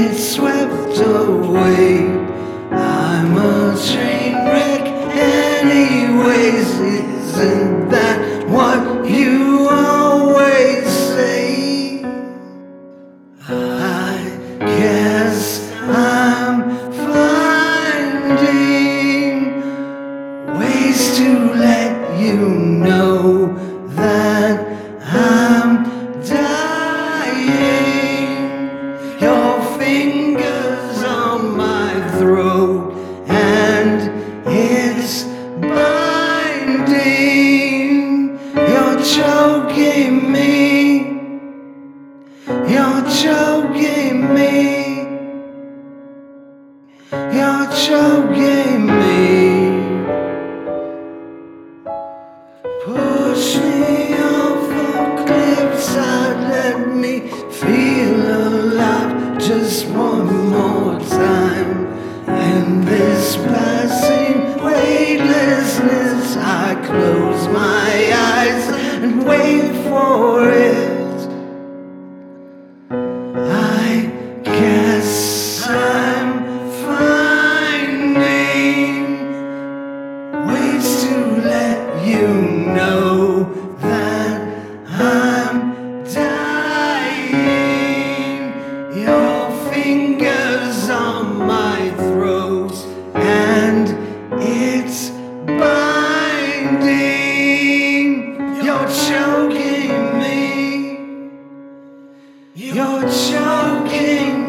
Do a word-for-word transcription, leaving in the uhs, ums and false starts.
it's swept away. I'm a train wreck anyways. Isn't that what you always say? I guess I'm finding ways to let you know that I'm dying. Your fingers on my throat and it's binding. You're choking me. You're choking me. You're choking me. Push me off a cliffside, let me feel alive just one more time. In this passing weightlessness, I close my eyes and wait for it. I guess I'm finding ways to let you know that I'm dying. Your fingers on my throat and it's binding. You're choking me. You're choking